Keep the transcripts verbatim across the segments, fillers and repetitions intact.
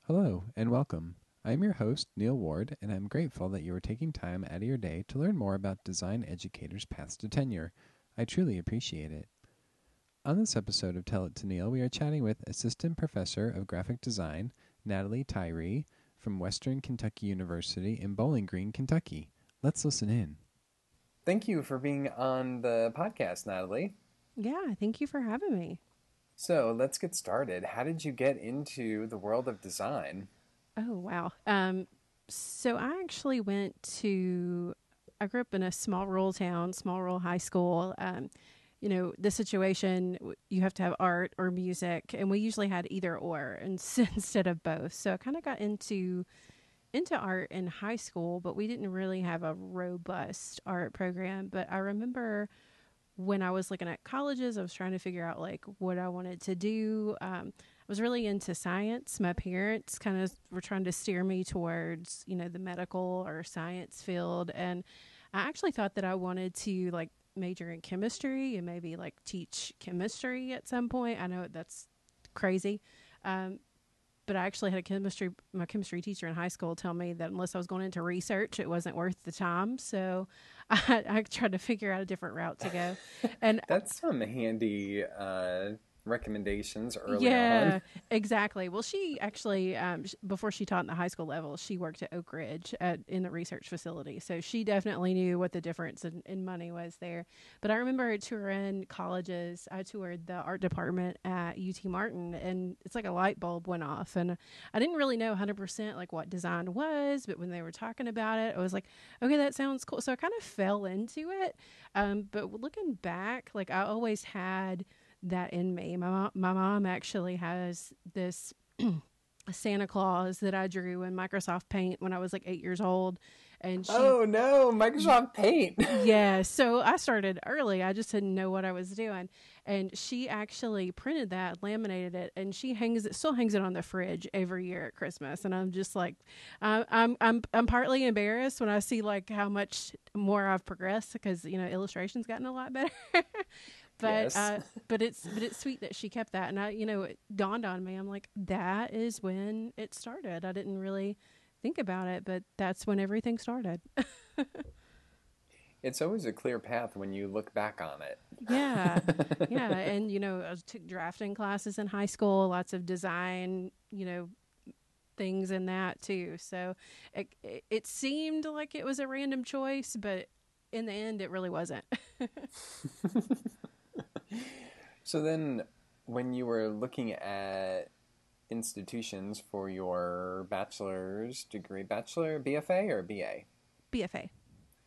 Hello and welcome. I'm your host, Neil Ward, and I'm grateful that you are taking time out of your day to learn more about design educators' paths to tenure. I truly appreciate it. On this episode of Tell It to Neil, we are chatting with Assistant Professor of Graphic Design, Natalie Tyree, from Western Kentucky University in Bowling Green, Kentucky. Let's listen in. Thank you for being on the podcast, Natalie. Yeah, thank you for having me. So let's get started. How did you get into the world of design? Oh, wow. Um, so I actually went to, I grew up in a small rural town, small rural high school. Um, you know, the situation, you have to have art or music, and we usually had either or instead of both. So I kind of got into into art in high school, but we didn't really have a robust art program. But I remember when I was looking at colleges, I was trying to figure out like what I wanted to do. Um, I was really into science. My parents kind of were trying to steer me towards, you know, the medical or science field. And I actually thought that I wanted to like major in chemistry and maybe like teach chemistry at some point. I know that's crazy. Um, but I actually had a chemistry, my chemistry teacher in high school tell me that unless I was going into research, it wasn't worth the time. So I, I tried to figure out a different route to go. And That's some handy uh, recommendations early yeah, on. exactly. Well, she actually, um, sh- before she taught in the high school level, she worked at Oak Ridge at, in the research facility. So she definitely knew what the difference in, in money was there. But I remember touring colleges. I toured the art department at U T Martin, and it's like a light bulb went off. And I didn't really know one hundred percent like what design was, but when they were talking about it, I was like, okay, that sounds cool. So I kind of fell into it. Um, but looking back, like I always had that in me. My mom, my mom actually has this Santa Claus that I drew in Microsoft Paint when I was like eight years old, and she. Oh no, Microsoft Paint. Yeah, so I started early. I just didn't know what I was doing, and she actually printed that, laminated it, and she hangs it, still hangs it on the fridge every year at Christmas. And I'm just like, I'm I'm I'm, I'm partly embarrassed when I see like how much more I've progressed because you know illustration's gotten a lot better. but Yes. uh but it's but it's sweet that she kept that, and I you know it dawned on me. I'm like, that is when it started. I didn't really think about it, but that's when everything started. It's always a clear path when you look back on Yeah, yeah, it. and you know I took drafting classes in high school, lots of design, you know things in that too. So it it, it seemed like it was a random choice, but in the end it really wasn't. So then, when you were looking at institutions for your bachelor's degree, bachelor, B F A or B A, B F A.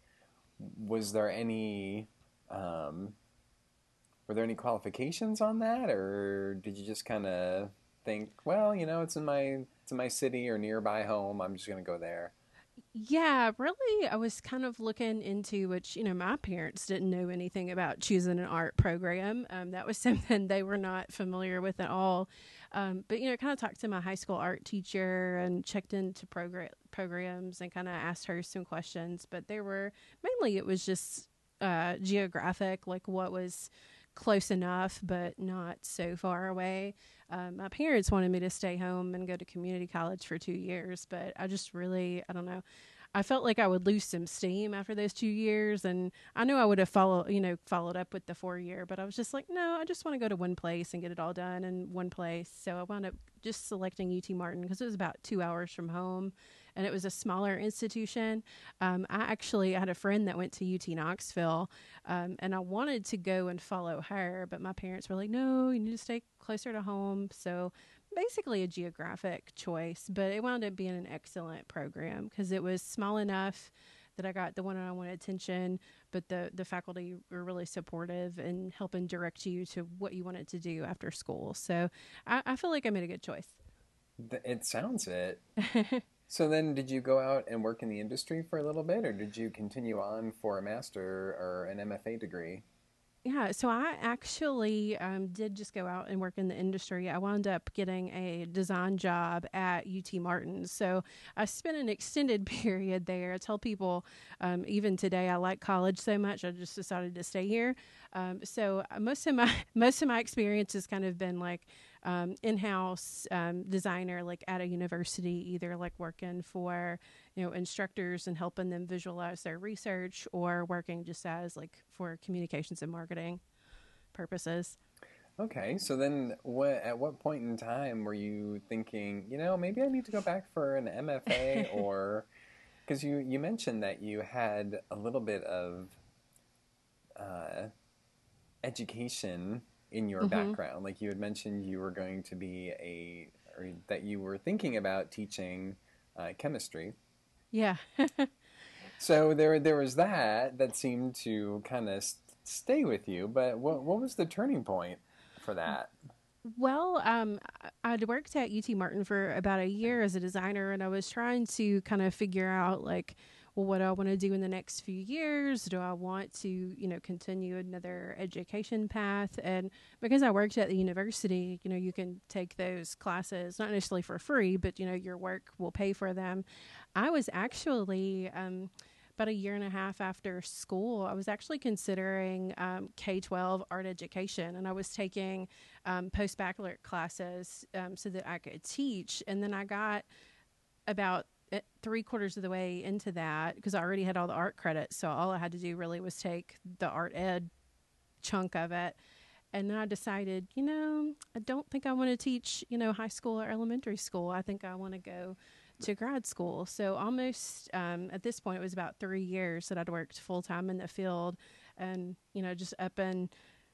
was there any, um, were there any qualifications on that, or did you just kind of think, well, you know, it's in my it's in my city or nearby home, I'm just gonna go there? Yeah, really, I was kind of looking into which, you know, my parents didn't know anything about choosing an art program. Um, that was something they were not familiar with at all. Um, but, you know, kind of talked to my high school art teacher and checked into program programs and kind of asked her some questions. But there were mainly it was just uh, geographic, like what was close enough but not so far away. Um, my parents wanted me to stay home and go to community college for two years, but I just really, I don't know. I felt like I would lose some steam after those two years, and I knew I would have followed, you know, followed up with the four year. But I was just like, no, I just want to go to one place and get it all done in one place. So I wound up just selecting U T Martin because it was about two hours from home, and it was a smaller institution. Um, I actually I had a friend that went to U T Knoxville, um, and I wanted to go and follow her, but my parents were like, no, you need to stay closer to home. So basically a geographic choice, but it wound up being an excellent program because it was small enough that I got the one-on-one attention, but the the faculty were really supportive and helping direct you to what you wanted to do after school. So I, I feel like I made a good choice. It sounds it. So then, did you go out and work in the industry for a little bit, or did you continue on for a master or an M F A degree? Yeah, so I actually um, did just go out and work in the industry. I wound up getting a design job at U T Martin. So I spent an extended period there. I tell people, um, even today, I like college so much, I just decided to stay here. Um, so uh, most of my most of my experience has kind of been like um, in-house um, designer, like at a university, either like working for you know instructors and helping them visualize their research, or working just as like for communications and marketing purposes. Okay, so then what at what point in time were you thinking, you know, maybe I need to go back for an M F A, or because you you mentioned that you had a little bit of uh, education in your hmm background. Like you had mentioned you were going to be a, or that you were thinking about teaching uh, chemistry. Yeah. So there there was that that seemed to kind of st- stay with you, but what what was the turning point for that? Well, um, I- I'd worked at U T Martin for about a year as a designer, and I was trying to kind of figure out, like, well, what do I want to do in the next few years? Do I want to, you know, continue another education path? And because I worked at the university, you know, you can take those classes, not necessarily for free, but, you know, your work will pay for them. I was actually, um, about a year and a half after school, I was actually considering um, K twelve art education, and I was taking um, post baccalaureate classes um, so that I could teach. And then I got about uh, three quarters of the way into that because I already had all the art credits. So all I had to do really was take the art ed chunk of it. And then I decided, you know, I don't think I want to teach, you know, high school or elementary school. I think I want to go to grad school. So almost um, at this point, it was about three years that I'd worked full time in the field, and you know, just up and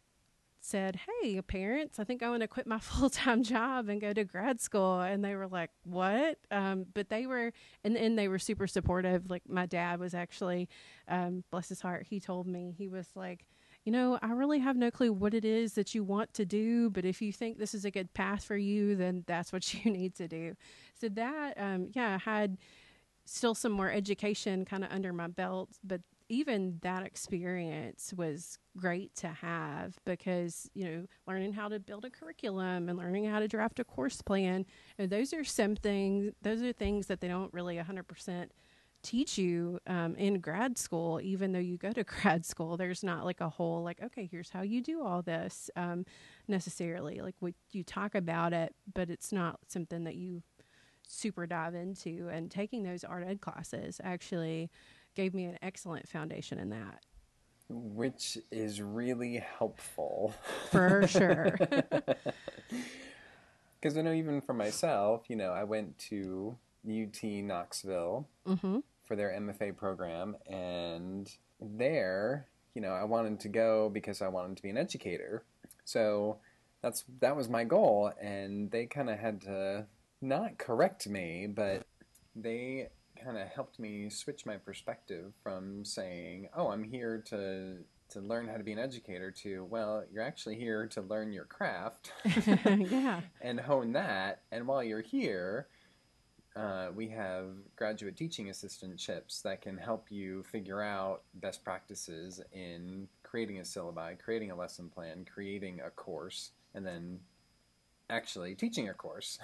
said, "Hey, parents, I think I want to quit my full time job and go to grad school." And they were like, "What?" Um, but they were, and, and they were super supportive. Like my dad was actually, um, bless his heart, he told me, he was like, you know, I really have no clue what it is that you want to do, but if you think this is a good path for you, then that's what you need to do. So that, um, yeah, I had still some more education kind of under my belt, but even that experience was great to have because, you know, learning how to build a curriculum and learning how to draft a course plan, and those are some things, those are things that they don't really one hundred percent teach you um, in grad school. Even though you go to grad school, there's not like a whole like, okay, here's how you do all this um, necessarily. Like we, you talk about it, but it's not something that you super dive into. And taking those art ed classes actually gave me an excellent foundation in that. Which is really helpful. For sure. Because I know even for myself, you know, I went to U T Knoxville hmm for their M F A program, and there, you know, I wanted to go because I wanted to be an educator. So that's that was my goal, and they kind of had to not correct me, but they kind of helped me switch my perspective from saying, "Oh, I'm here to to learn how to be an educator," to, "Well, you're actually here to learn your craft Yeah. and hone that. And while you're here, uh, we have graduate teaching assistantships that can help you figure out best practices in creating a syllabi, creating a lesson plan, creating a course, and then actually teaching a course."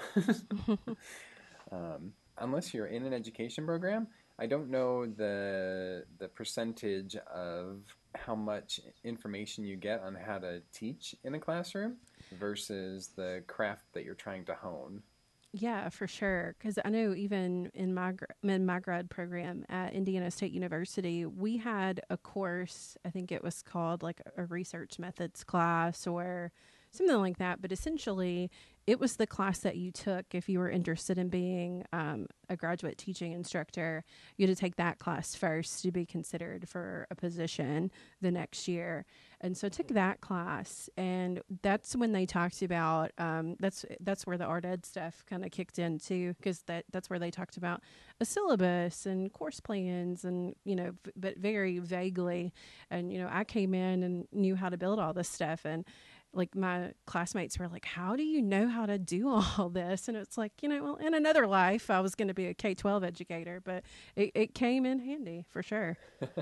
um, unless you're in an education program, I don't know the the percentage of how much information you get on how to teach in a classroom versus the craft that you're trying to hone. Yeah, for sure. Because I know even in my gr- in my grad program at Indiana State University, we had a course. I think it was called like a research methods class or something like that. But essentially, it was the class that you took if you were interested in being um, a graduate teaching instructor. You had to take that class first to be considered for a position the next year. And so I took that class, and that's when they talked about um, that's that's where the art ed stuff kind of kicked in too, because that that's where they talked about a syllabus and course plans, and you know, v- but very vaguely. And you know, I came in and knew how to build all this stuff, and like my classmates were like, "How do you know how to do all this?" And it's like, you know, well, in another life, I was going to be a K twelve educator, but it, it came in handy for sure.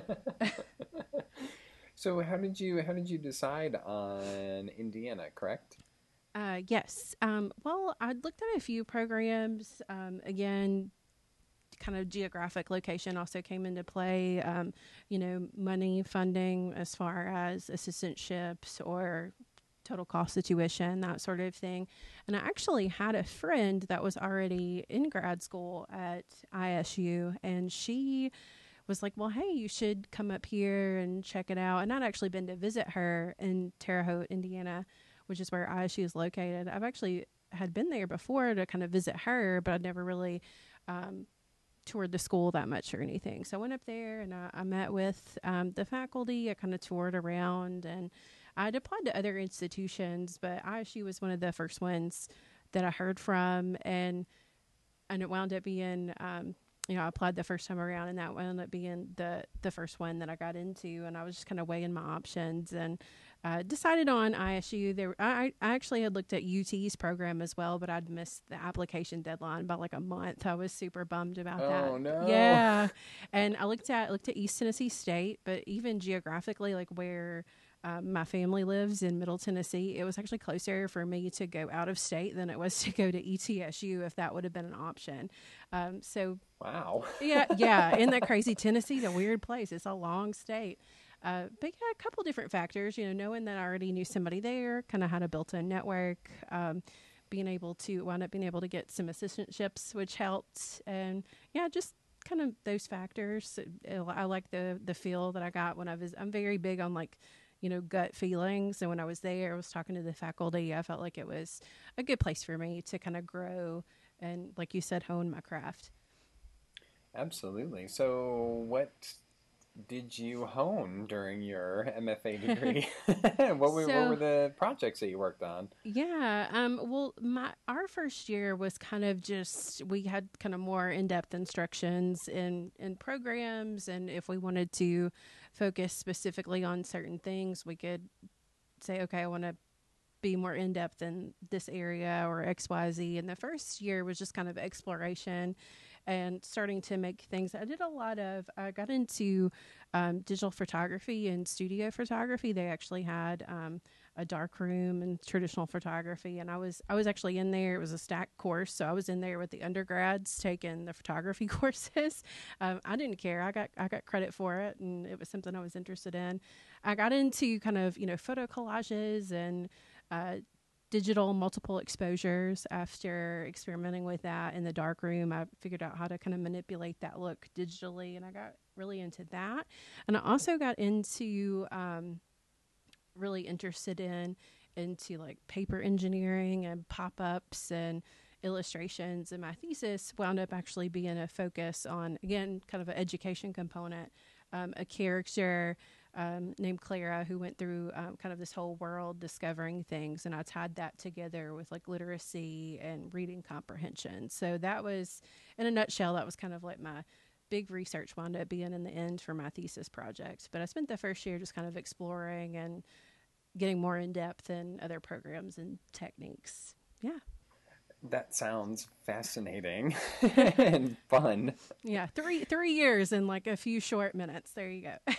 So how did you how did you decide on Indiana, correct? Uh, yes. Um, well, I looked at a few programs. Um, again, kind of geographic location also came into play. Um, you know, money funding as far as assistantships or total cost of tuition, that sort of thing. And I actually had a friend that was already in grad school at I S U, and she was like, well, hey, you should come up here and check it out. And I'd actually been to visit her in Terre Haute, Indiana, which is where I S U is located. I've actually had been there before to kind of visit her, but I'd never really um, toured the school that much or anything. So I went up there and I, I met with um, the faculty. I kind of toured around, and I'd applied to other institutions, but I S U was one of the first ones that I heard from, and and it wound up being, um, you know, I applied the first time around, and that wound up being the the first one that I got into, and I was just kind of weighing my options, and uh, decided on I S U. There, I, I actually had looked at U T's program as well, but I'd missed the application deadline by like a month. I was super bummed about Oh, that. Oh no. Yeah, and I looked at looked at East Tennessee State, but even geographically, like where Um, my family lives in Middle Tennessee, it was actually closer for me to go out of state than it was to go to E T S U if that would have been an option. Um, so, Wow. yeah, yeah, isn't that crazy? Tennessee's a weird place. It's a long state. Uh, but yeah, a couple different factors, you know, knowing that I already knew somebody there, kind of had a built-in network, um, being able to wind up being able to get some assistantships, which helped. And yeah, just kind of those factors. I like the, the feel that I got when I was, I'm very big on like, you know, gut feelings. And when I was there, I was talking to the faculty. I felt like it was a good place for me to kind of grow and, like you said, hone my craft. Absolutely. So what did you hone during your M F A degree? what, were, So- what were the projects that you worked on? Yeah. Um, well, my our first year was kind of just, we had kind of more in-depth instructions in, in programs. And if we wanted to focus specifically on certain things, we could say, okay, I want to be more in-depth in this area or X Y Z. And the first year was just kind of exploration and starting to make things. I did a lot of, I got into um, digital photography and studio photography. They actually had um, a dark room and traditional photography. And I was, I was actually in there. It was a stacked course. So I was in there with the undergrads taking the photography courses. Um, I didn't care. I got, I got credit for it, and it was something I was interested in. I got into kind of, you know, photo collages and uh, digital multiple exposures. After experimenting with that in the dark room, I figured out how to kind of manipulate that look digitally, and I got really into that. And I also got into um, really interested in into like paper engineering and pop-ups and illustrations. And my thesis wound up actually being a focus on, again, kind of an education component, um, a character Um, named Clara, who went through um, kind of this whole world discovering things, and I tied that together with like literacy and reading comprehension. So that was, in a nutshell, that was kind of like my big research wound up being in the end for my thesis project. But I spent the first year just kind of exploring and getting more in depth in other programs and techniques. Yeah. That sounds fascinating and fun. Yeah, three three years in like a few short minutes. There you go.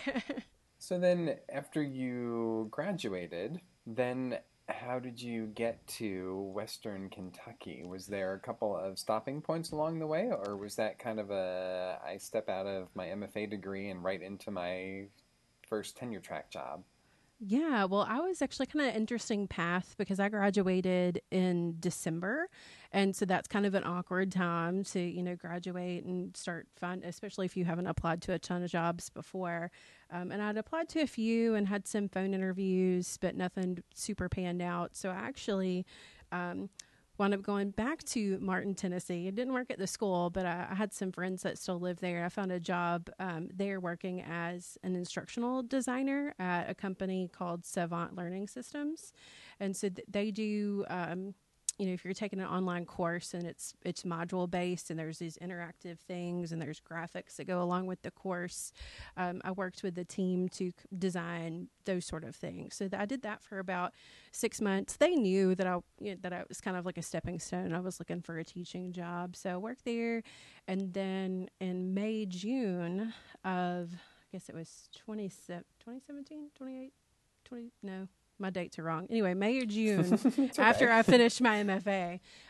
So then after you graduated, then how did you get to Western Kentucky? Was there a couple of stopping points along the way, or was that kind of a, I step out of my M F A degree and right into my first tenure track job? Yeah, well, I was actually kind of an interesting path because I graduated in December. And so that's kind of an awkward time to, you know, graduate and start fun, especially if you haven't applied to a ton of jobs before. Um, and I'd applied to a few and had some phone interviews, but nothing super panned out. So I actually um, wound up going back to Martin, Tennessee. It didn't work at the school, but I, I had some friends that still live there. I found a job um, there working as an instructional designer at a company called Savant Learning Systems. And so th- they do, um, you know, if you're taking an online course and it's it's module based and there's these interactive things and there's graphics that go along with the course, um, I worked with the team to design those sort of things. So th- I did that for about six months. They knew that I you know, that I was kind of like a stepping stone. I was looking for a teaching job, so I worked there. And then in May, June of, I guess it was twenty seventeen, twenty-eight, twenty no. My dates are wrong. Anyway, May or June, okay. after I finished my M F A,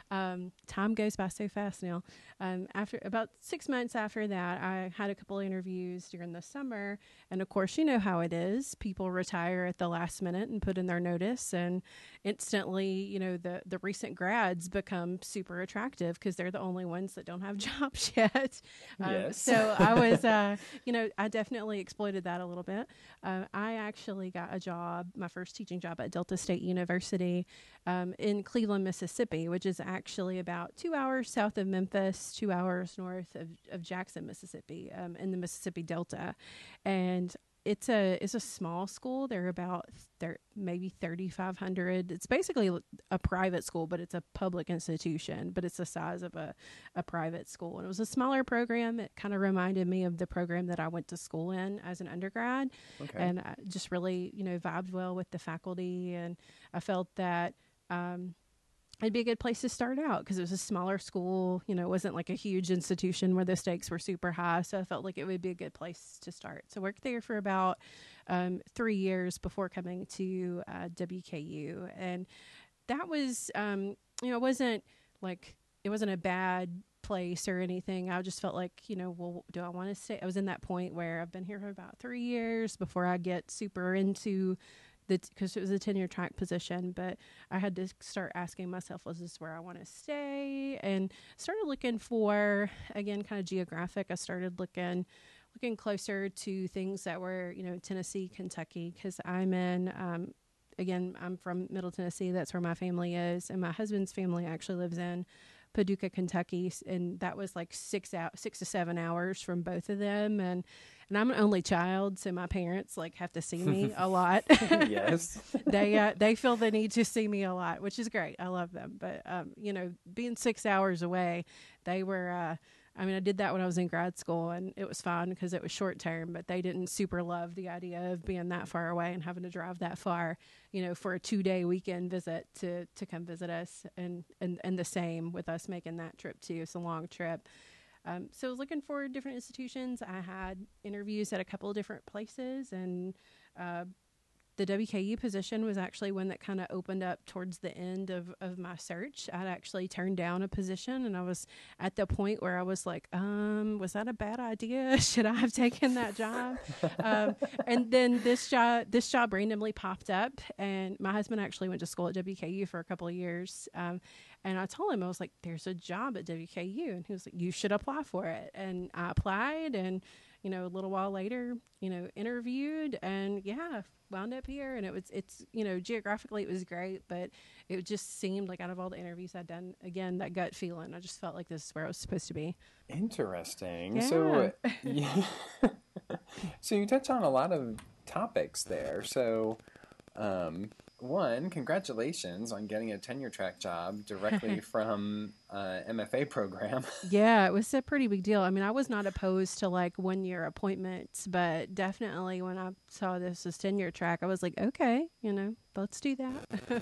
Um, time goes by so fast now. Um, after about six months after that, I had a couple of interviews during the summer. And of course, you know how it is. People retire at the last minute and put in their notice, and instantly, you know, the, the recent grads become super attractive because they're the only ones that don't have jobs yet. Um, Yes. so I was, uh, you know, I definitely exploited that a little bit. Uh, I actually got a job, my first teaching job at Delta State University um, in Cleveland, Mississippi, which is actually about two hours south of Memphis, two hours north of, of Jackson, Mississippi, um, in the Mississippi Delta. And it's a it's a small school. They're about thir- maybe thirty-five hundred. It's basically a private school, but it's a public institution, but it's the size of a, a private school. And it was a smaller program. It kind of reminded me of the program that I went to school in as an undergrad. Okay. And I just really, you know, vibed well with the faculty. And I felt that um, it'd be a good place to start out because it was a smaller school. You know, it wasn't like a huge institution where the stakes were super high. So I felt like it would be a good place to start. So I worked there for about um, three years before coming to uh, W K U. And that was, um, you know, it wasn't like, it wasn't a bad place or anything. I just felt like, you know, well, do I want to stay? I was in that point where I've been here for about three years before I get super into because it was a tenure track position, but I had to start asking myself, was this where I want to stay? And started looking for, again, kind of geographic. I started looking looking closer to things that were, you know, Tennessee, Kentucky, because I'm in, um, again, I'm from Middle Tennessee. That's where my family is. And my husband's family actually lives in Paducah, Kentucky. And that was like six out, six to seven hours from both of them. And And I'm an only child, so my parents like have to see me a lot. Yes. they uh, they feel the need to see me a lot, which is great. I love them, but um, you know, being six hours away, they were. Uh, I mean, I did that when I was in grad school, and it was fine because it was short term. But they didn't super love the idea of being that far away and having to drive that far, you know, for a two day weekend visit to to come visit us, and and and the same with us making that trip too. It's a long trip. Um, so I was looking for different institutions. I had interviews at a couple of different places, and uh, the W K U position was actually one that kind of opened up towards the end of, of my search. I'd actually turned down a position, and I was at the point where I was like, um, was that a bad idea? Should I have taken that job? um, and then this job, this job randomly popped up, and my husband actually went to school at W K U for a couple of years. Um, and I told him, I was like, there's a job at W K U. And he was like, you should apply for it. And I applied, and, you know, a little while later, you know, interviewed, and yeah, wound up here. And it was, it's, you know, geographically it was great, but it just seemed like out of all the interviews I'd done, again, that gut feeling, I just felt like this is where I was supposed to be. Interesting. Yeah. So, yeah. So you touch on a lot of topics there. So, um, one, congratulations on getting a tenure track job directly from uh, M F A program. Yeah, it was a pretty big deal. I mean, I was not opposed to like one year appointments, but definitely when I saw this as tenure track, I was like, okay, you know, let's do that.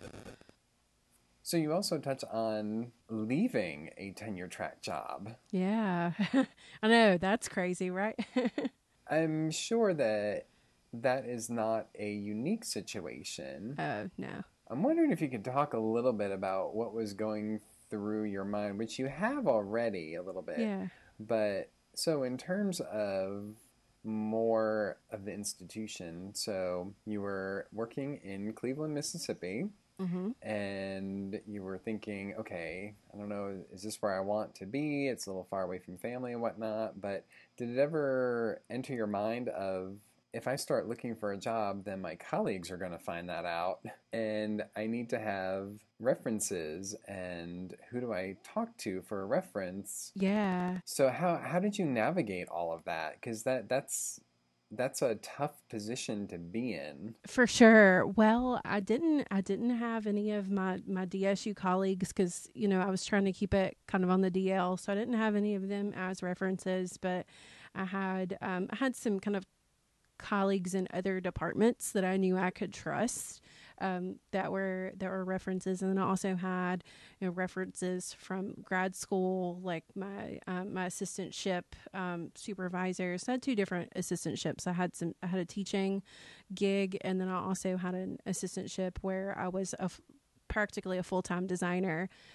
So you also touch on leaving a tenure track job. Yeah, I know, that's crazy, right? I'm sure that that is not a unique situation. Oh, no. I'm wondering if you could talk a little bit about what was going through your mind, which you have already a little bit. Yeah. But so in terms of more of the institution, so you were working in Cleveland, Mississippi, Mm-hmm. and you were thinking, okay, I don't know, is this where I want to be? It's a little far away from family and whatnot, but did it ever enter your mind of, if I start looking for a job, then my colleagues are going to find that out, and I need to have references, and who do I talk to for a reference? Yeah. So how how did you navigate all of that? Because that that's that's a tough position to be in. For sure. Well, I didn't I didn't have any of my, my D S U colleagues because, you know, I was trying to keep it kind of on the D L. So I didn't have any of them as references, but I had um, I had some kind of colleagues in other departments that I knew I could trust. Um, that were that were references, and then I also had, you know, references from grad school, like my um, my assistantship um, supervisors. I had two different assistantships. I had some I had a teaching gig, and then I also had an assistantship where I was a f- practically a full time designer.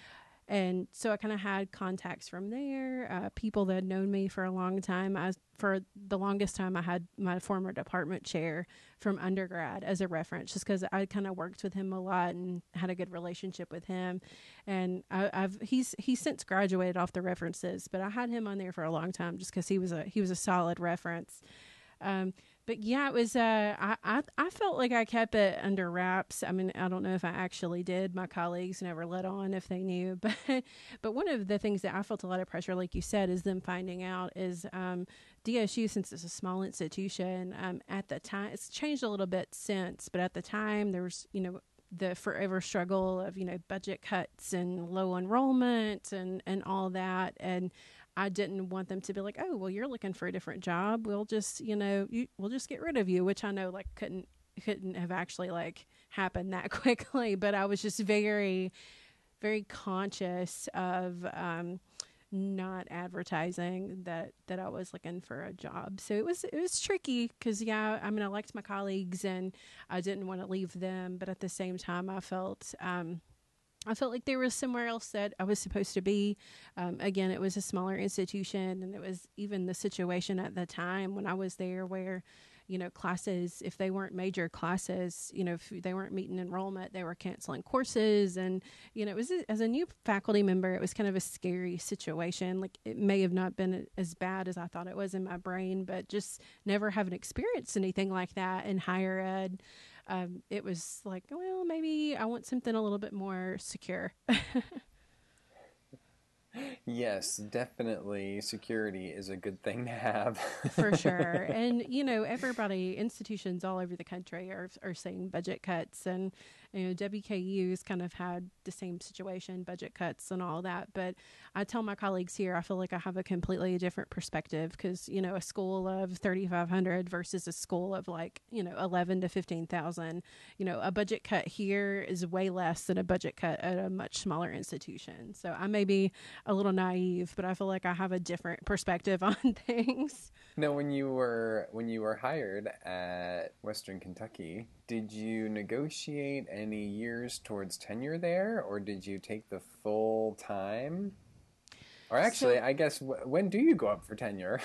And so I kind of had contacts from there, uh, people that had known me for a long time. I, for the longest time, I had my former department chair from undergrad as a reference, just because I kind of worked with him a lot and had a good relationship with him. And I, I've he's he's since graduated off the references, but I had him on there for a long time just because he was a he was a solid reference. Um, but yeah, it was, uh, I, I, I felt like I kept it under wraps. I mean, I don't know if I actually did. My colleagues never let on if they knew, but, but one of the things that I felt a lot of pressure, like you said, is them finding out is, um, D S U, since it's a small institution, um, at the time, it's changed a little bit since, but at the time there was, you know, the forever struggle of, you know, budget cuts and low enrollment and, and all that. And I didn't want them to be like, oh, well, you're looking for a different job. We'll just, you know, you, we'll just get rid of you, which I know like couldn't, couldn't have actually like happened that quickly. But I was just very, very conscious of, um, not advertising that, that I was looking for a job. So it was, it was tricky because, yeah, I mean, I liked my colleagues and I didn't want to leave them. But at the same time, I felt, um, I felt like there was somewhere else that I was supposed to be. Um, again, it was a smaller institution, and it was even the situation at the time when I was there where, you know, classes, if they weren't major classes, you know, if they weren't meeting enrollment, they were canceling courses. And, you know, it was, as a new faculty member, it was kind of a scary situation. Like, it may have not been as bad as I thought it was in my brain, but just never having experienced anything like that in higher ed. Um, it was like, well, maybe I want something a little bit more secure. Yes, definitely. Security is a good thing to have. For sure. And, you know, everybody, institutions all over the country are, are seeing budget cuts. And, you know, W K U's kind of had the same situation, budget cuts and all that. But I tell my colleagues here, I feel like I have a completely different perspective because, you know, a school of thirty-five hundred versus a school of like, you know, eleven to fifteen thousand, you know, a budget cut here is way less than a budget cut at a much smaller institution. So I may be a little naive, but I feel like I have a different perspective on things. Now, when you were when you were hired at Western Kentucky, did you negotiate any years towards tenure there, or did you take the full time? Or actually, so, I guess w- when do you go up for tenure?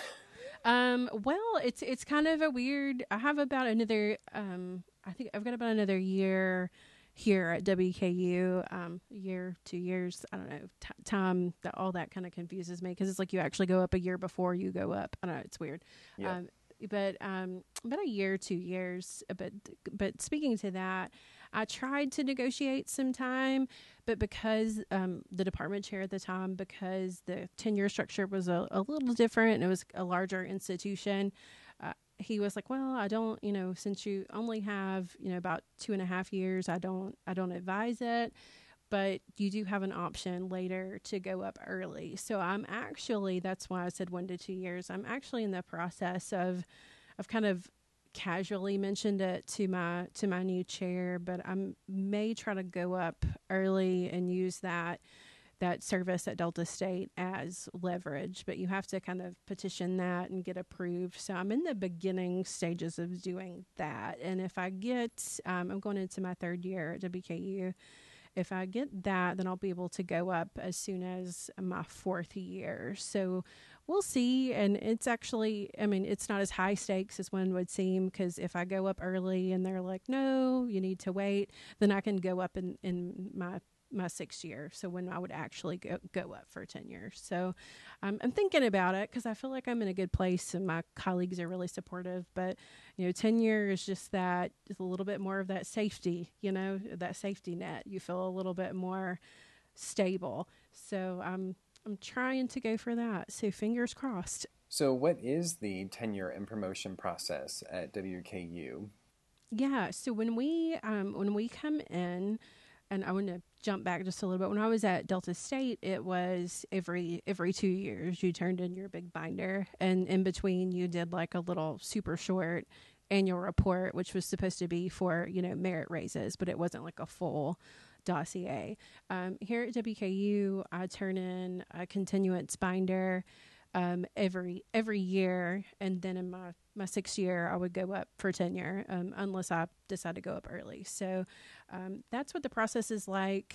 Um, well, it's it's kind of a weird. I have about another. Um, I think I've got about another year here at W K U, um, a year, two years, I don't know, t- time, that all that kind of confuses me because it's like you actually go up a year before you go up. I don't know, it's weird. Yeah. Um, but um, about a year, two years. But but speaking to that, I tried to negotiate some time, but because um, the department chair at the time, because the tenure structure was a, a little different and it was a larger institution, uh, he was like, well, I don't, you know, since you only have, you know, about two and a half years, I don't, I don't advise it, but you do have an option later to go up early. So I'm actually, that's why I said one to two years. I'm actually in the process of, of kind of casually mentioned it to my, to my new chair, but I may try to go up early and use that that service at Delta State as leverage, but you have to kind of petition that and get approved. So I'm in the beginning stages of doing that. And if I get, um, I'm going into my third year at W K U. If I get that, then I'll be able to go up as soon as my fourth year. So we'll see. And it's actually, I mean, it's not as high stakes as one would seem, because if I go up early and they're like, no, you need to wait, then I can go up in, in my my sixth year. So when I would actually go, go up for tenure. So um, I'm thinking about it because I feel like I'm in a good place and my colleagues are really supportive, but you know, tenure is just that, just a little bit more of that safety, you know, that safety net. You feel a little bit more stable. So I'm, I'm trying to go for that. So fingers crossed. So what is the tenure and promotion process at W K U? Yeah. So when we, um, when we come in, and I want to jump back just a little bit. When I was at Delta State, it was every every two years you turned in your big binder, and in between you did like a little super short annual report, which was supposed to be for, you know, merit raises, but it wasn't like a full dossier. Um, here at W K U, I turn in a continuance binder um, every every year, and then in my my sixth year, I would go up for tenure, um, unless I decide to go up early. So um, that's what the process is like.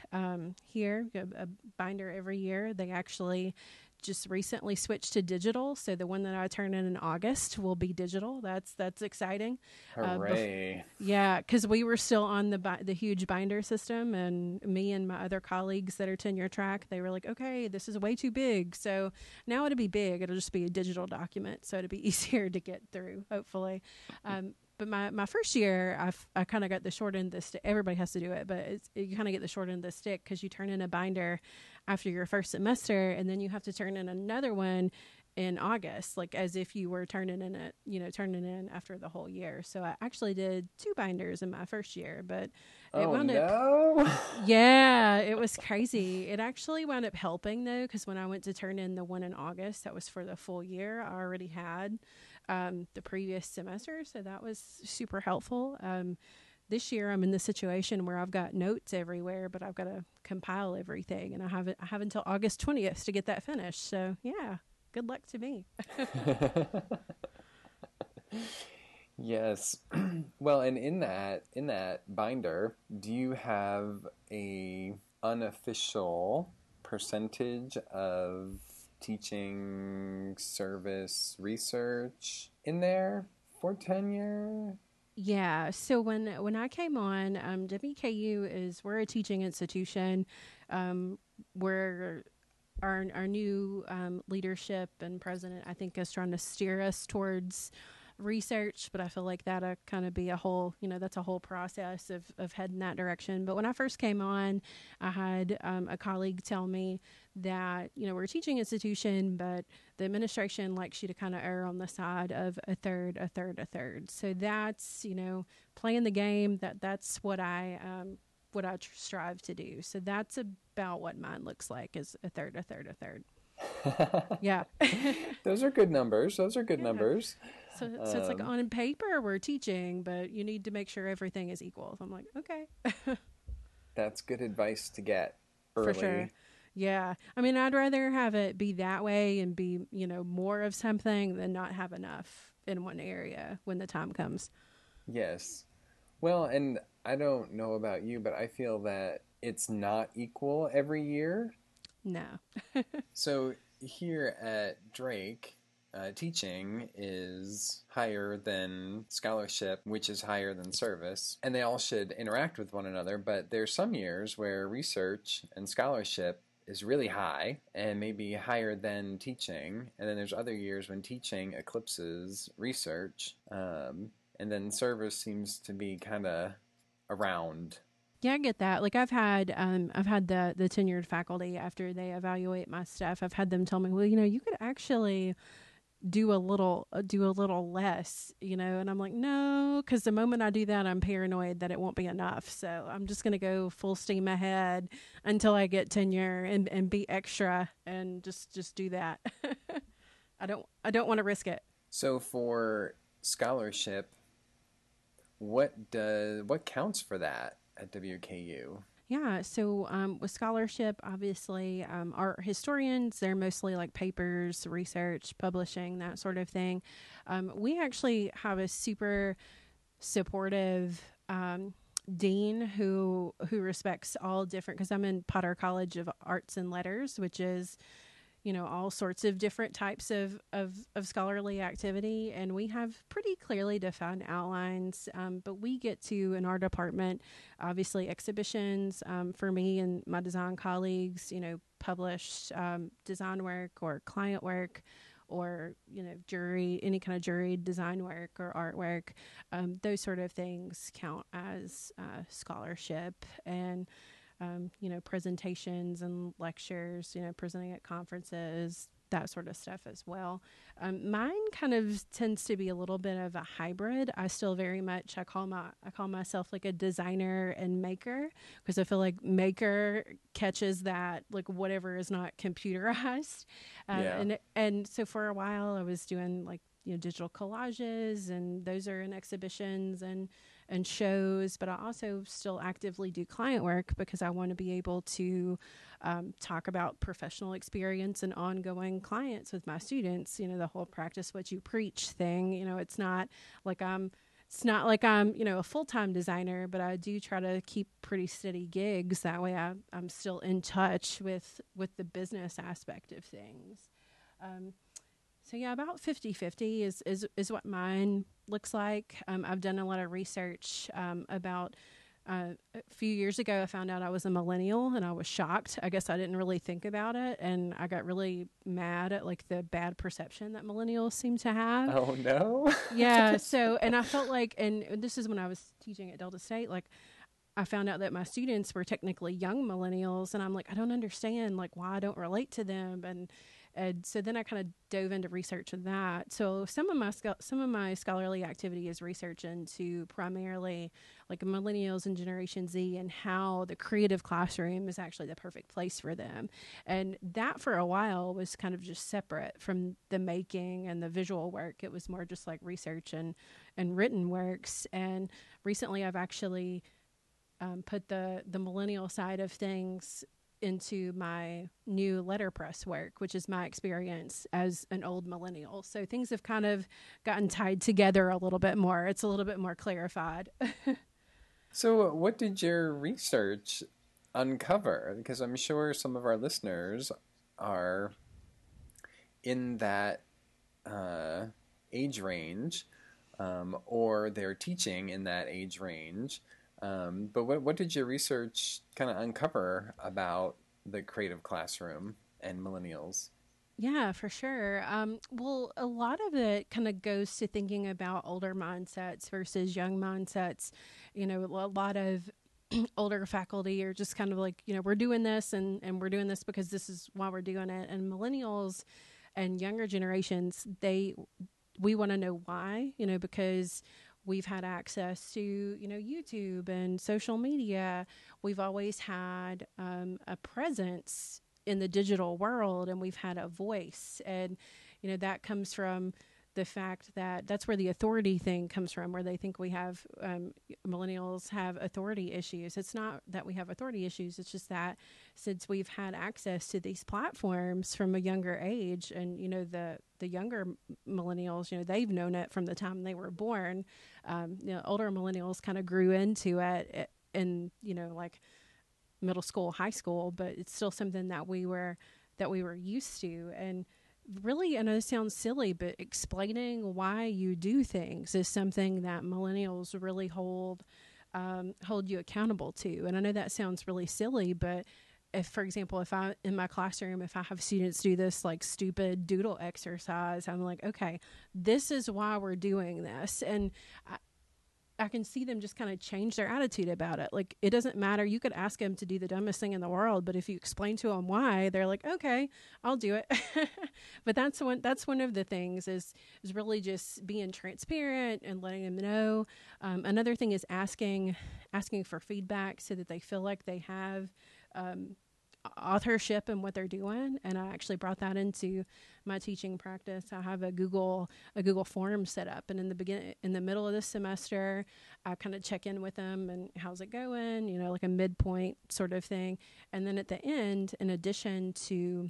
um, here, a, a binder every year. They actually just recently switched to digital, so the one that I turn in in August will be digital. That's that's exciting. Uh, bef- Hooray. yeah, because we were still on the bi- the huge binder system, and me and my other colleagues that are tenure track, they were like, "Okay, this is way too big." So now it'll be big. It'll just be a digital document, so it'll be easier to get through, hopefully. Um, but my, my first year, I, I kind of got the short end of the stick. Everybody has to do it, but it's, you kind of get the short end of the stick because you turn in a binder after your first semester, and then you have to turn in another one in August, like as if you were turning in it, you know, turning in after the whole year. So I actually did two binders in my first year, but it Oh, wound up, no. yeah, it was crazy. It actually wound up helping though, because when I went to turn in the one in August, that was for the full year. I already had um, the previous semester, so that was super helpful. Um, this year, I'm in the situation where I've got notes everywhere, but I've got to compile everything, and I have it, I have until August twentieth to get that finished. So yeah, good luck to me. Yes. Well, and in that in that binder, do you have a unofficial percentage of teaching service research in there for tenure? Yeah. So when when I came on, um, W K U is we're a teaching institution. Um, we're our our new um, leadership and president, I think, is trying to steer us towards research, but I feel like that'll kind of be a whole, you know, that's a whole process of, of heading that direction. But when I first came on, I had um, a colleague tell me that, you know, we're a teaching institution, but the administration likes you to kind of err on the side of a third, a third, a third. So that's, you know, playing the game. That that's what I um, what I tr- strive to do. So that's about what mine looks like, is a third, a third, a third. Yeah. Those are good numbers. Those are good Yeah. numbers. So, so it's like Um, on paper we're teaching, but you need to make sure everything is equal. So I'm like, okay, that's good advice to get for sure. early. Yeah. I mean, I'd rather have it be that way and be, you know, more of something than not have enough in one area when the time comes. Yes. Well, and I don't know about you, but I feel that it's not equal every year. No. So here at Drake, uh, teaching is higher than scholarship, which is higher than service, and they all should interact with one another. But there's some years where research and scholarship is really high and maybe higher than teaching, and then there's other years when teaching eclipses research, um, and then service seems to be kind of around. Yeah, I get that. Like I've had, um, I've had the the tenured faculty after they evaluate my stuff. I've had them tell me, well, you know, you could actually do a little uh, do a little less, you know, and I'm like, no, because the moment I do that, I'm paranoid that it won't be enough. So I'm just gonna go full steam ahead until I get tenure and and be extra and just just do that. I don't I don't want to risk it. So for scholarship, what does what counts for that at W K U? Yeah, so um, with scholarship, obviously, um, art historians, they're mostly like papers, research, publishing, that sort of thing. Um, we actually have a super supportive um, dean who who respects all different, because I'm in Potter College of Arts and Letters, which is, you know, all sorts of different types of, of, of scholarly activity. And we have pretty clearly defined outlines. Um, but we get to, in our department, obviously exhibitions um, for me and my design colleagues, you know, published um, design work or client work or, you know, jury, any kind of jury design work or artwork. Um, those sort of things count as uh, scholarship. And um, you know, presentations and lectures, you know, presenting at conferences, that sort of stuff as well. Um, mine kind of tends to be a little bit of a hybrid. I still very much, I call my, I call myself like a designer and maker, because I feel like maker catches that, like whatever is not computerized. Uh, Yeah. and, and so for a while I was doing like, you know, digital collages, and those are in exhibitions and and shows, but I also still actively do client work because I want to be able to um, talk about professional experience and ongoing clients with my students. You know, the whole practice what you preach thing. You know, it's not like I'm it's not like I'm, you know, a full-time designer, but I do try to keep pretty steady gigs. That way I, I'm still in touch with, with the business aspect of things. Um, so yeah, about fifty-fifty is, is, is what mine looks like. Um, I've done a lot of research um, about uh, a few years ago, I found out I was a millennial and I was shocked. I guess I didn't really think about it. And I got really mad at like the bad perception that millennials seem to have. Oh, no. Yeah. So, and I felt like, and this is when I was teaching at Delta State, like I found out that my students were technically young millennials. And I'm like, I don't understand like why I don't relate to them. And, and so then I kind of dove into research of that. So some of my some of my scholarly activity is research into primarily like millennials and Generation Z and how the creative classroom is actually the perfect place for them. And that for a while was kind of just separate from the making and the visual work. It was more just like research and, and written works. And recently I've actually um, put the, the millennial side of things into my new letterpress work, which is my experience as an old millennial. So things have kind of gotten tied together a little bit more. It's a little bit more clarified. So what did your research uncover? Because I'm sure some of our listeners are in that uh, age range, um, or they're teaching in that age range. Um, but what, what did your research kind of uncover about the creative classroom and millennials? Yeah, for sure. Um, well, a lot of it kind of goes to thinking about older mindsets versus young mindsets. You know, a lot of older faculty are just kind of like, you know, we're doing this and, and we're doing this because this is why we're doing it. And millennials and younger generations, they, we want to know why, you know, because we've had access to, you know, YouTube and social media. We've always had um, a presence in the digital world, and we've had a voice. And, you know, that comes from the fact that that's where the authority thing comes from, where they think we have, um, millennials have authority issues. It's not that we have authority issues. It's just that since we've had access to these platforms from a younger age, and, you know, the, the younger millennials, you know, they've known it from the time they were born. Um, you know, older millennials kind of grew into it in, you know, like middle school, high school, but it's still something that we were, that we were used to. And really, I know this sounds silly, but explaining why you do things is something that millennials really hold um, hold you accountable to. And I know that sounds really silly, but if, for example, if I in my classroom, if I have students do this like stupid doodle exercise, I'm like, okay, this is why we're doing this, and I, I can see them just kind of change their attitude about it. Like, it doesn't matter. You could ask them to do the dumbest thing in the world, but if you explain to them why, they're like, okay, I'll do it. But that's one, that's one of the things is, is really just being transparent and letting them know. Um, another thing is asking, asking for feedback so that they feel like they have, um, authorship in what they're doing. And I actually brought that into my teaching practice. I have a Google a Google form set up, and in the beginning, in the middle of the semester, I kind of check in with them and how's it going, you know, like a midpoint sort of thing. And then at the end, in addition to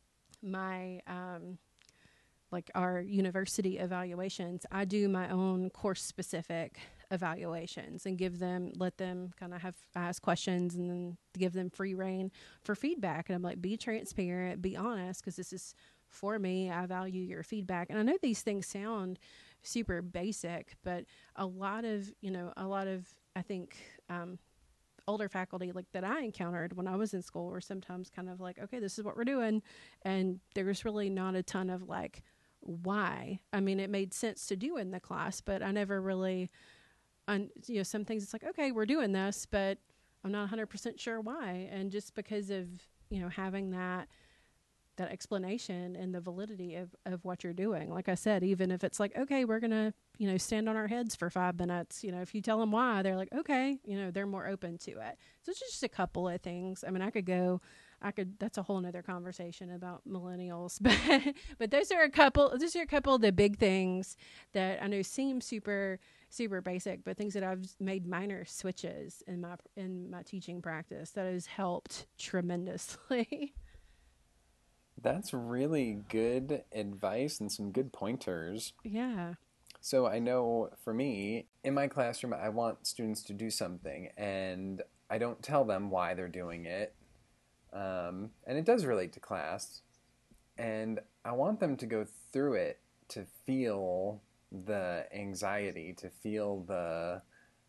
my um, like our university evaluations, I do my own course specific evaluations and give them, let them kind of have ask questions and then give them free reign for feedback. And I'm like, be transparent, be honest, because this is for me. I value your feedback. And I know these things sound super basic, but a lot of, you know, a lot of, I think, um, older faculty like that I encountered when I was in school were sometimes kind of like, okay, this is what we're doing. And there's really not a ton of like, why? I mean, it made sense to do in the class, but I never really, un, you know, some things it's like, okay, we're doing this, but I'm not one hundred percent sure why. And just because of, you know, having that, that explanation and the validity of, of what you're doing. Like I said, even if it's like, okay, we're going to, you know, stand on our heads for five minutes, you know, if you tell them why, they're like, okay, you know, they're more open to it. So it's just a couple of things. I mean, I could go, I could, that's a whole nother conversation about millennials, but, but those are a couple, those are a couple of the big things that I know seem super, super basic, but things that I've made minor switches in my, in my teaching practice that has helped tremendously. That's really good advice and some good pointers. Yeah. So I know for me, in my classroom, I want students to do something, and I don't tell them why they're doing it. Um, and it does relate to class. And I want them to go through it to feel the anxiety, to feel the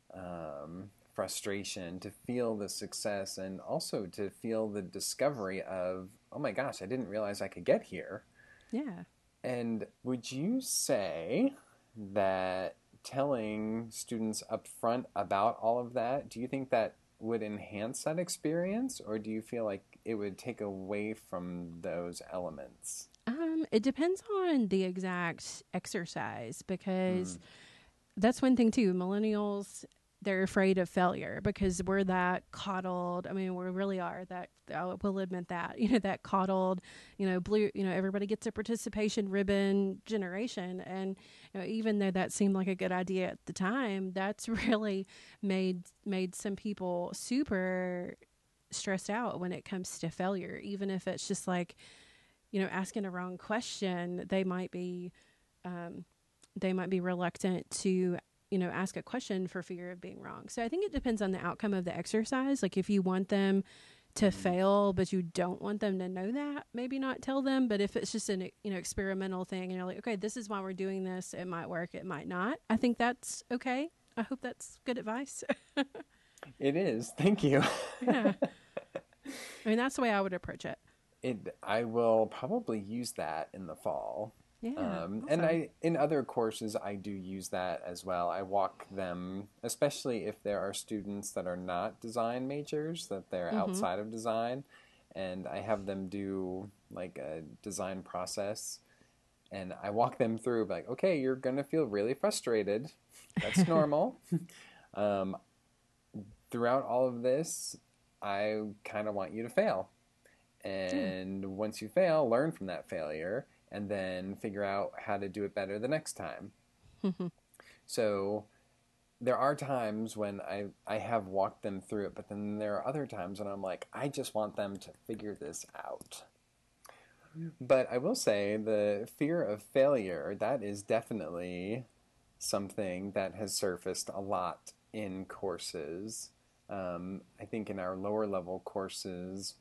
um, frustration, to feel the success, and also to feel the discovery of, oh my gosh, I didn't realize I could get here. Yeah. And would you say that telling students up front about all of that, do you think that would enhance that experience, or do you feel like it would take away from those elements? Um, it depends on the exact exercise because Hmm. that's one thing too. Millennials, they're afraid of failure because we're that coddled. I mean, we really are that. I will admit that. You know, that coddled. You know, blue. You know, everybody gets a participation ribbon generation, and you know, even though that seemed like a good idea at the time, that's really made made some people super stressed out when it comes to failure. Even if it's just like, you know, asking a wrong question, they might be um, they might be reluctant to, you know, ask a question for fear of being wrong. So I think it depends on the outcome of the exercise. Like if you want them to Mm. fail, but you don't want them to know that, maybe not tell them. But if it's just an, you know, experimental thing and you're like, okay, this is why we're doing this. It might work. It might not. I think that's okay. I hope that's good advice. It is. Thank you. Yeah. I mean, that's the way I would approach it. It, I will probably use that in the fall. Yeah. Um, and Awesome. I, in other courses, I do use that as well. I walk them, especially if there are students that are not design majors, that they're Mm-hmm. outside of design, and I have them do like a design process, and I walk them through like, okay, you're gonna feel really frustrated. That's normal. um, Throughout all of this, I kind of want you to fail. Yeah. And once you fail, learn from that failure and then figure out how to do it better the next time. So there are times when I, I have walked them through it, but then there are other times when I'm like, I just want them to figure this out. But I will say the fear of failure, that is definitely something that has surfaced a lot in courses. Um, I think in our lower level courses,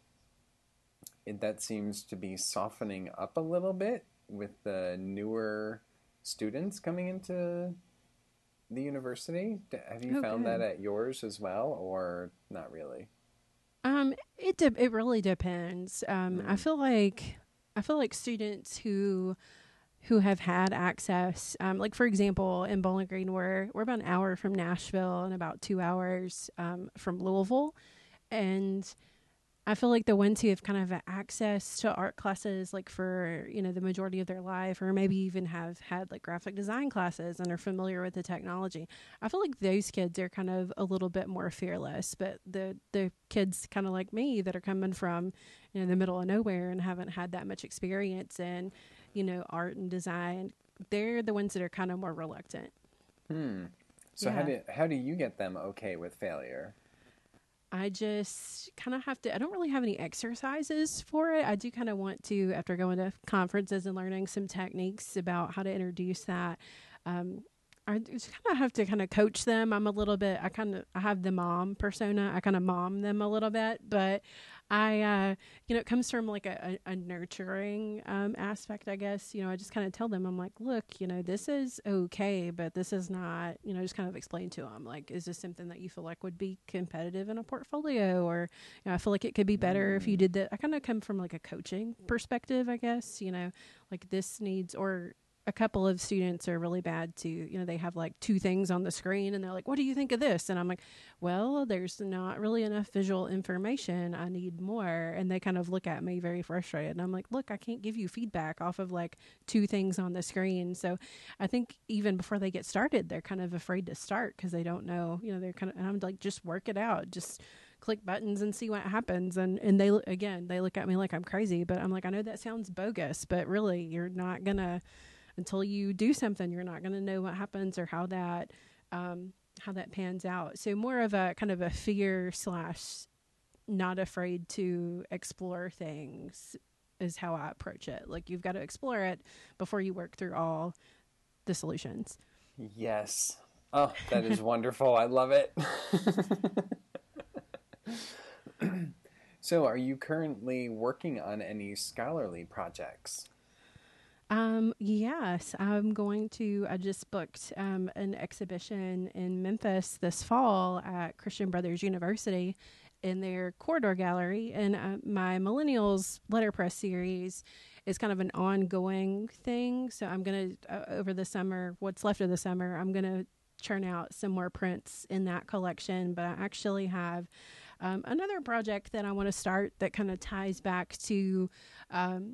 it, that seems to be softening up a little bit with the newer students coming into the university. Have you Oh, found that good. at yours as well, or not really? Um, it de- it really depends. Um, I Mm. feel like I feel like students who who have had access, um, like for example, in Bowling Green, we're we're about an hour from Nashville and about two hours um, from Louisville, and I feel like the ones who have kind of access to art classes, like for, you know, the majority of their life, or maybe even have had like graphic design classes and are familiar with the technology, I feel like those kids are kind of a little bit more fearless. But the the kids kind of like me that are coming from, you know, the middle of nowhere and haven't had that much experience in, you know, art and design, they're the ones that are kind of more reluctant. Hmm. So how Yeah. do how do you get them okay with failure? I just kind of have to, I don't really have any exercises for it. I do kind of want to, after going to conferences and learning some techniques about how to introduce that. Um, I just kind of have to kind of coach them. I'm a little bit, I kind of, I have the mom persona. I kind of mom them a little bit, but I, uh, you know, it comes from like a, a, a nurturing um, aspect, I guess. You know, I just kind of tell them, I'm like, look, you know, this is okay, but this is not, you know, just kind of explain to them, like, is this something that you feel like would be competitive in a portfolio? Or, you know, I feel like it could be better if you Hmm. did that. I kind of come from like a coaching perspective, I guess, you know, like this needs, or a couple of students are really bad to, you know, they have like two things on the screen and they're like, what do you think of this? And I'm like, well, there's not really enough visual information. I need more. And they kind of look at me very frustrated. And I'm like, look, I can't give you feedback off of like two things on the screen. So I think even before they get started, they're kind of afraid to start because they don't know, you know, they're kind of, and I'm like, just work it out. Just click buttons and see what happens. And, and they, again, they look at me like I'm crazy, but I'm like, I know that sounds bogus, but really you're not going to, until you do something, you're not going to know what happens or how that, um, how that pans out. So more of a kind of a fear slash not afraid to explore things is how I approach it. Like you've got to explore it before you work through all the solutions. Yes. Oh, that is wonderful. I love it. So, are you currently working on any scholarly projects? Um, yes, I'm going to. I just booked um, an exhibition in Memphis this fall at Christian Brothers University in their corridor gallery. And uh, my Millennials Letterpress series is kind of an ongoing thing. So I'm going to, uh, over the summer, what's left of the summer, I'm going to churn out some more prints in that collection. But I actually have um, another project that I want to start that kind of ties back to. Um,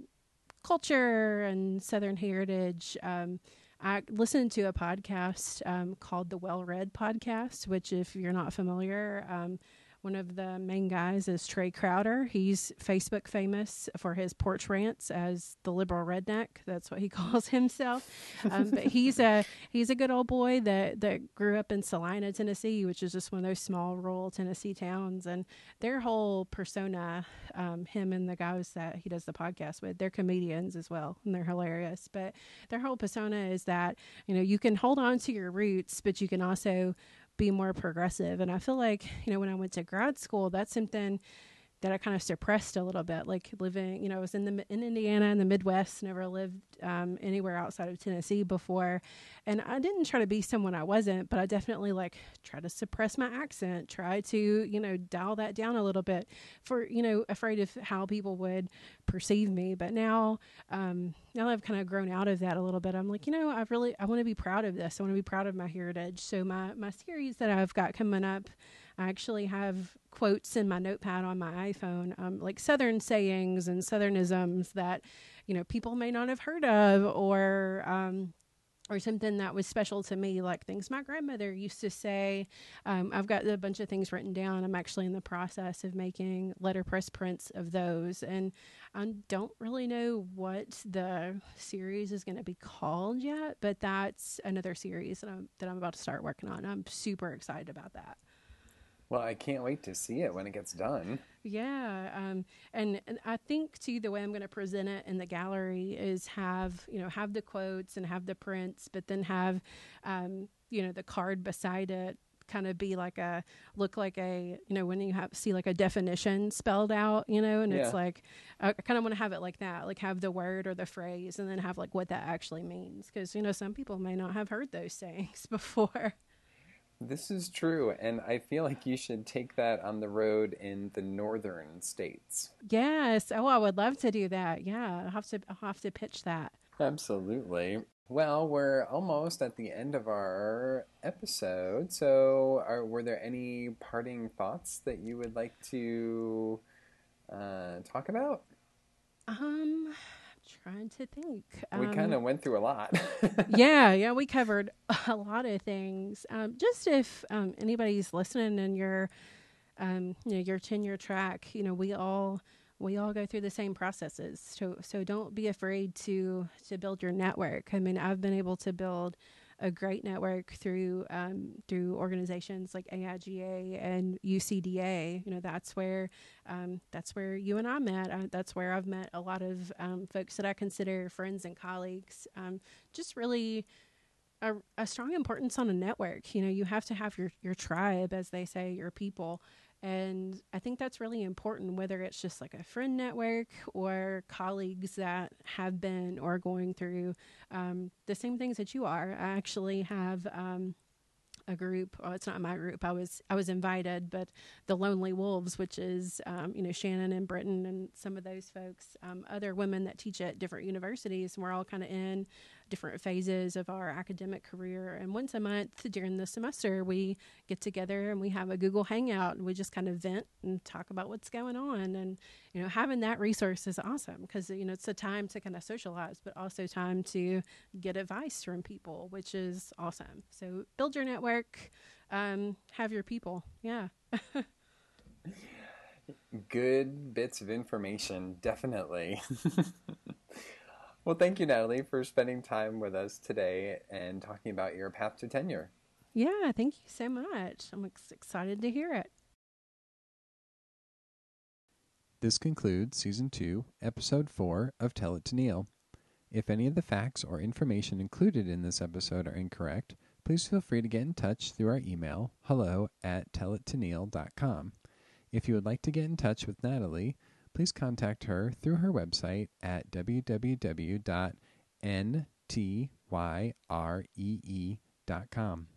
culture and Southern heritage. Um, I listened to a podcast um, called the Well Read Podcast, which, if you're not familiar, um, one of the main guys is Trey Crowder. He's Facebook famous for his porch rants as the liberal redneck. That's what he calls himself. Um, but he's a he's a good old boy that that grew up in Salina, Tennessee, which is just one of those small rural Tennessee towns. And their whole persona, um, him and the guys that he does the podcast with, they're comedians as well, and they're hilarious. But their whole persona is that, you know, you can hold on to your roots, but you can also be more progressive. And I feel like, you know, when I went to grad school, that's something that I kind of suppressed a little bit, like living, you know, I was in the in Indiana in the Midwest, never lived um, anywhere outside of Tennessee before. And I didn't try to be someone I wasn't, but I definitely like try to suppress my accent, try to, you know, dial that down a little bit for, you know, afraid of how people would perceive me. But now, um, now that I've kind of grown out of that a little bit, I'm like, you know, I really, I want to be proud of this. I want to be proud of my heritage. So my, my series that I've got coming up, I actually have quotes in my notepad on my iPhone, um, like Southern sayings and Southernisms that, you know, people may not have heard of, or um, or something that was special to me, like things my grandmother used to say. Um, I've got a bunch of things written down. I'm actually in the process of making letterpress prints of those, and I don't really know what the series is going to be called yet, but that's another series that I'm, that I'm about to start working on. I'm super excited about that. Well, I can't wait to see it when it gets done. Yeah, um, and, and I think too the way I'm going to present it in the gallery is have you know have the quotes and have the prints, but then have um, you know the card beside it kind of be like a look like a you know when you have see like a definition spelled out, you know, and Yeah. it's like I kind of want to have it like that, like have the word or the phrase, and then have like what that actually means, because you know some people may not have heard those sayings before. This is true, and I feel like you should take that on the road in the northern states. Yes. Oh, I would love to do that. Yeah, I'll have to I'll have to pitch that. Absolutely. Well, we're almost at the end of our episode. So, are were there any parting thoughts that you would like to uh, talk about? Um, trying to think. We kind Um, of went through a lot. yeah, yeah, we covered a lot of things. Um, just if um, anybody's listening and you're, um, you know, your tenure track, you know, we all we all go through the same processes. So so don't be afraid to to build your network. I mean, I've been able to build a great network through um, through organizations like A I G A and U C D A. You know, that's where um, that's where you and I met. Uh, that's where I've met a lot of um, folks that I consider friends and colleagues. Um, just really a, a strong importance on a network. You know, you have to have your your tribe, as they say, your people. And I think that's really important, whether it's just like a friend network or colleagues that have been or going through um, the same things that you are. I actually have um, a group. Oh, it's not my group. I was I was invited, but the Lonely Wolves, which is um, you know Shannon and Britton and some of those folks, um, other women that teach at different universities, and we're all kind of in different phases of our academic career. And once a month during the semester, we get together and we have a Google Hangout, and we just kind of vent and talk about what's going on. And you know, having that resource is awesome because you know it's a time to kind of socialize, but also time to get advice from people, which is awesome. So build your network, um, have your people. Yeah. Good bits of information, definitely. Well, thank you, Natalie, for spending time with us today and talking about your path to tenure. Yeah. Thank you so much. I'm ex- excited to hear it. This concludes Season two, Episode four of Tell It to Neil. If any of the facts or information included in this episode are incorrect, please feel free to get in touch through our email, hello at tellittoneil dot com. If you would like to get in touch with Natalie, please contact her through her website at w w w dot n t y r e e dot com.